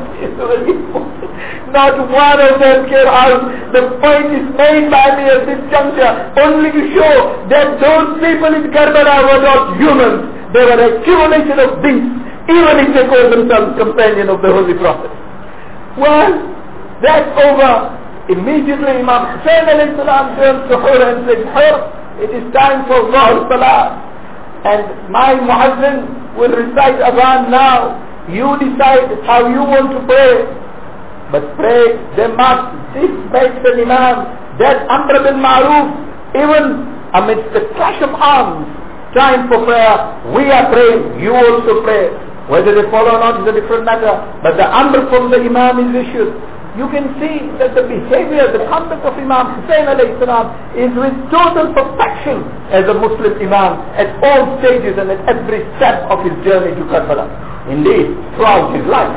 Not one of them came out. The point is made by me at this juncture only to show that those people in Karbala were not humans. They were a accumulation of beasts, even if they call themselves companion of the Holy Prophet. Well, that's over. Immediately Imam Hussain alayhi salam turns to Hur and says, Hur, it is time for Zuhr Salah, and my Muazzin will recite Adhan now. You decide how you want to pray, but pray they must. This makes an Imam, that Amr bil Ma'ruf, even amidst the clash of arms, time for prayer, we are praying, you also pray. Whether they follow or not is a different matter, but the Amr from the Imam is issued. You can see that the behavior, the conduct of Imam Hussain alayhi salam is with total perfection as a Muslim Imam at all stages and at every step of his journey to Karbala. Indeed, throughout his life.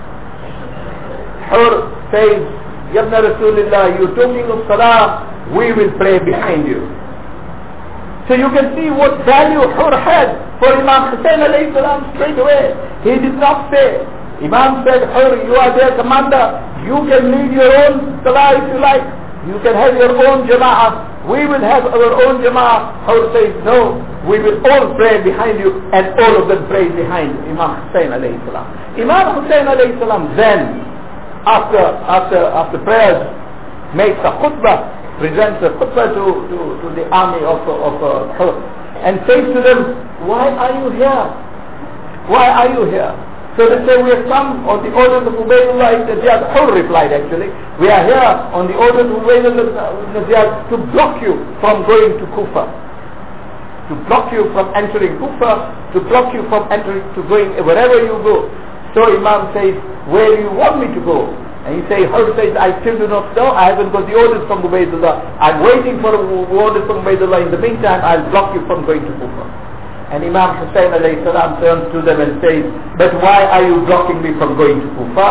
Hur says, Yabna Rasulullah, you're talking of Salah, we will pray behind you. So you can see what value Hur had for Imam Hussain alayhi salam straight away. He did not say, Imam said, Hur, you are their commander, you can lead your own salah if you like, you can have your own jama'ah, we will have our own jama'ah. Hur says, no, we will all pray behind you, and all of them pray behind Imam Hussain alayhi salam. Imam Hussain alayhi salam then, after, after, after prayers, makes a khutbah, presents a khutbah to, to, to the army of, of uh, Hur, and says to them, why are you here? Why are you here? So they say, we have come on the orders of Ubaydullah ibn Ziyad. Hur replied actually, we are here on the orders of Ubaydullah ibn Ziyad to block you from going to Kufa. To block you from entering Kufa, to block you from entering, to going wherever you go. So Imam says, where do you want me to go? And he says, Hur says, I still do not know, I haven't got the orders from Ubaydullah. I'm waiting for orders from Ubaydullah. In the meantime, I'll block you from going to Kufa. And Imam Hussain alayhi salam turns to them and says, but why are you blocking me from going to Kufa?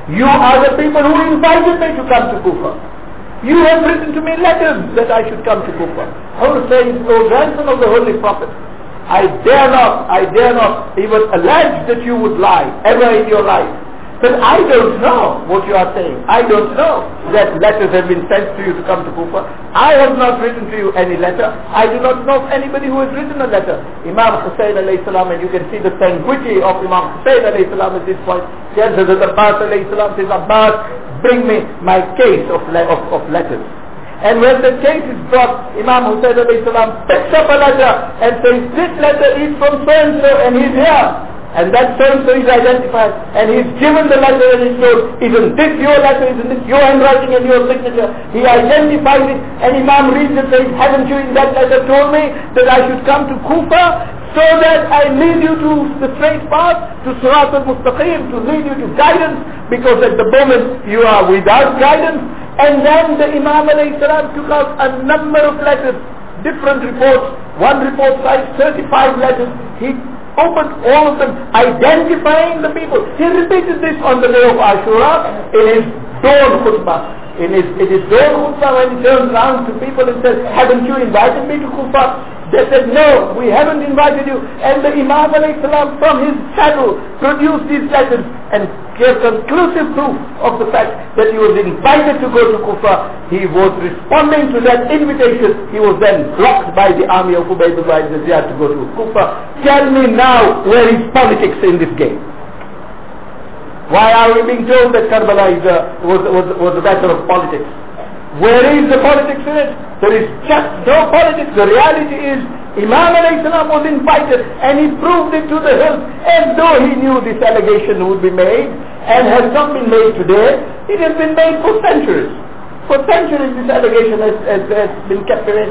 You are the people who invited me to come to Kufa. You have written to me letters that I should come to Kufa. Hur says, O grandson of the Holy Prophet, I dare not, I dare not even allege that you would lie ever in your life. But I don't know what you are saying. I don't know that letters have been sent to you to come to Kufa. I have not written to you any letter. I do not know of anybody who has written a letter. Imam Hussain alayhi salam, and you can see the sanguinity of Imam Hussain alayhi salam at this point. Yes, Hazrat Abbas alayhi salam says, Abbas, bring me my case of, le- of, of letters. And when the case is brought, Imam Hussain alayhi salam picks up a letter and says, this letter is from so-and-so and he's here. And that so-and-so is identified, and he's given the letter and he told, isn't this your letter, isn't this your handwriting and your signature? He identifies it, and Imam reads it and says, haven't you in that letter told me that I should come to Kufa so that I lead you to the straight path, to Sirat al-Mustaqim, to lead you to guidance, because at the moment you are without guidance. And then the Imam alayhi salam took out a number of letters, different reports. One report cites thirty-five letters. He opened all of them, identifying the people. He repeated this on the day of Ashura in his dawn khutbah. In his, in his dawn khutbah, when he turns around to people and says, haven't you invited me to Kufa? They said, no, we haven't invited you. And the Imam alayhi salam from his saddle produced these letters and gave conclusive proof of the fact that he was invited to go to Kufa. He was responding to that invitation. He was then blocked by the army of Ubaydullah ibn Ziyad to go to Kufa. Tell me now, where is politics in this game? Why are we being told that Karbala is a, was, was, was a matter of politics? Where is the politics in it? There is just no politics. The reality is Imam alayhi salam was invited and he proved it to the hilt, as though he knew this allegation would be made, and has not been made today. It has been made for centuries. For centuries this allegation has, has, has been kept away.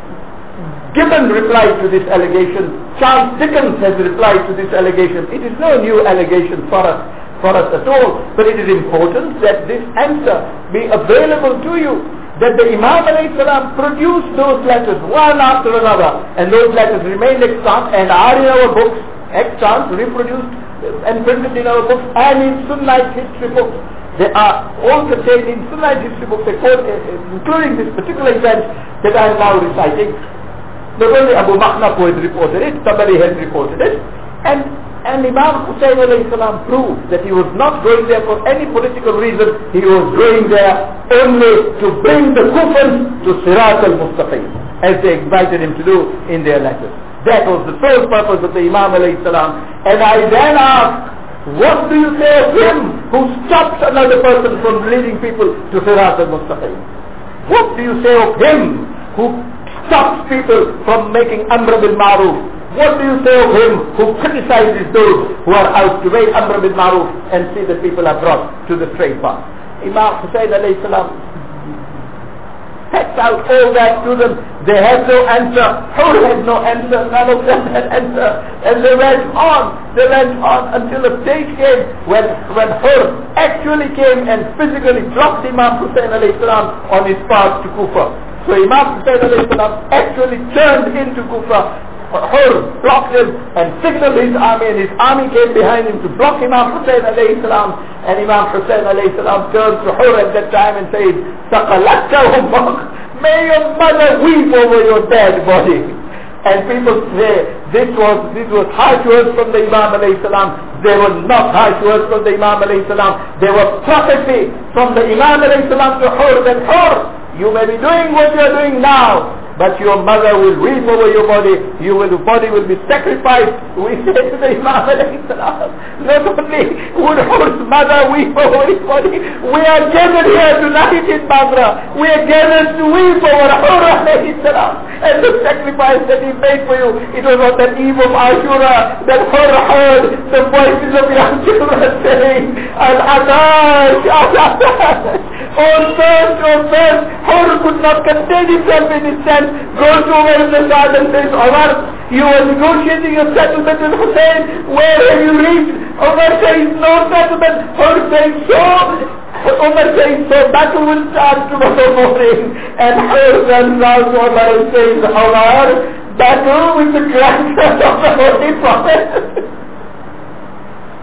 Gibbon replied to this allegation. Charles Dickens has replied to this allegation. It is no new allegation for us. for us at all, but it is important that this answer be available to you, that the Imam alayhi salam produced those letters one after another, and those letters remained extant and are in our books, extant, reproduced and printed in our books and in Sunnite history books. They are all contained in Sunnite history books, including this particular event that I am now reciting. Not only Abu Makhnaf has reported it, Tabari has reported it, and And Imam Hussain alayhi salam proved that he was not going there for any political reason. He was going there only to bring the Kufans to Sirat al-Mustaqim, as they invited him to do in their letters. That was the sole purpose of the Imam alayhi salam. And I then asked, what do you say of him who stops another person from leading people to Sirat al-Mustaqim? What do you say of him who stops people from making Amr bil Ma'ruf? What do you say of him who criticizes those who are out to make Amr bil Ma'ruf and see that people are brought to the straight path? Imam Hussain alayhi salam sets out all that to them. They had no answer. Hur had no answer. None of them had answer. And they went on. They went on until a stage came when, when Hur actually came and physically dropped Imam Hussain alayhi salam on his path to Kufa. So Imam Hussain alayhi salam actually turned into Kufa. Hur blocked him and signaled his army, and his army came behind him to block Imam Hussain alayhi salam. And Imam Hussain alayhi salam turned to Hur at that time and said, Saqalatka ummuk, may your mother weep over your dead body. And people say this was this was harsh words from the Imam alayhi salam. They were not harsh words from the Imam alayhi salam. They were prophecy from the Imam alayhi salam to Hur, that Hur, you may be doing what you are doing now, but your mother will weep over your body. You will, the body will be sacrificed. We say to the Imam alayhi salam, not only would Hur's mother weep over his body, we are gathered here tonight in Basra. We are gathered to weep over Hur alayhi salam and the sacrifice that he made for you. It was on that eve of Ashura that Hur heard the voices of young children saying, Al-Atash, Al-Atash. Oh thirst, oh thirst. Hur could not contain himself in his sense. Goes over in the garden and says, Omar, you are negotiating a settlement with Hussein. Where have you reached? Omar says, no settlement. Hur says, so. Omar says, so battle will start tomorrow morning. And Hur runs round to Omar and says, Omar, battle with the grandson of the Holy Prophet.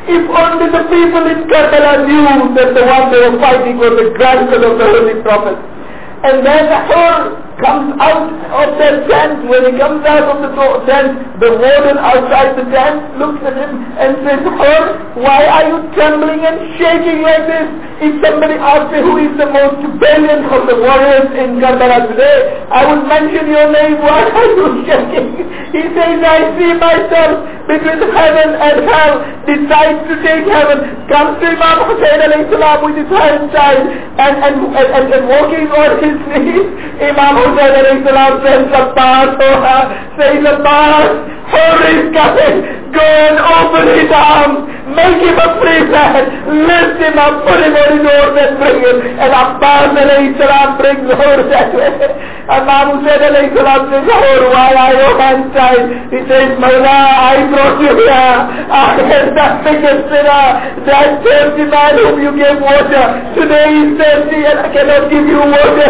If only the people in Karbala knew that the one they were fighting was the grandson of the Holy Prophet. And then Hur comes out of their tent. When he comes out of the tent, the warden outside the tent looks at him and says, Hur, why are you trembling and shaking like this? If somebody asks me who is the most valiant of the warriors in Karbala today, I would mention your name. Why are you shaking? He says, I see myself between heaven and hell, decides to take heaven, comes to Imam Hussain alayhi salam with his hand tied and, and, and, and, and walking on his knees. Imam Hussain alayhi salam says, Abbas, oh, says, Abbas, Hur is coming. Go and open his arms, make him a free man, lift him up, put him on his horse and bring him. And Abbas alayhi salam brings Hur that way. Imam Hussain alayhi salam says, Hur, why are your hands tied? He says, Mawla, I brought you here. I am the biggest sinner. That thirsty man whom you gave water, today he is thirsty and I cannot give you water.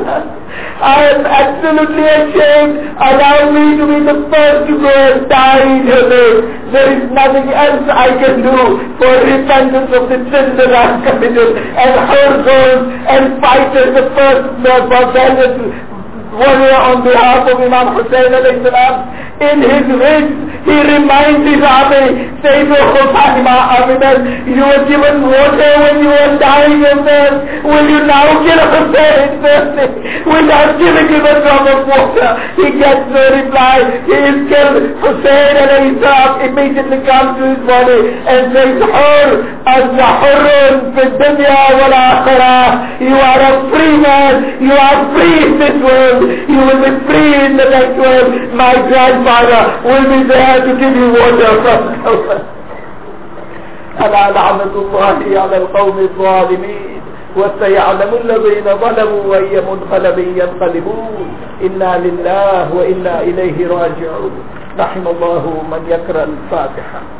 I am absolutely ashamed. Allow me to be the first to go and die in your name. There is nothing else I can do for repentance of the sins that I have committed. And Hur goes and fights as the first barbarian warrior on behalf of Imam Hussain alayhi salam. In his wrist, he reminds his army, says, oh Fatima Aminat, you were given water when you were dying of thirst. Will you now kill Hussain thirsty without giving him a drop of water? He gets no reply. He is killed. Hussain alayhi salam immediately comes to his body and says, Hur, anta hurrun fi dunya wal akhirah. You are a free man. You are free in this world. You will be free in the next world. My grandfather will be there to give you water from heaven. ألا لعنة الله على القوم الظالمين وسيعلم الذين ظلموا وأي منقلب ينقلبون إنا لله وإنا إليه راجعون. رحم الله من يقرأ الفاتحة.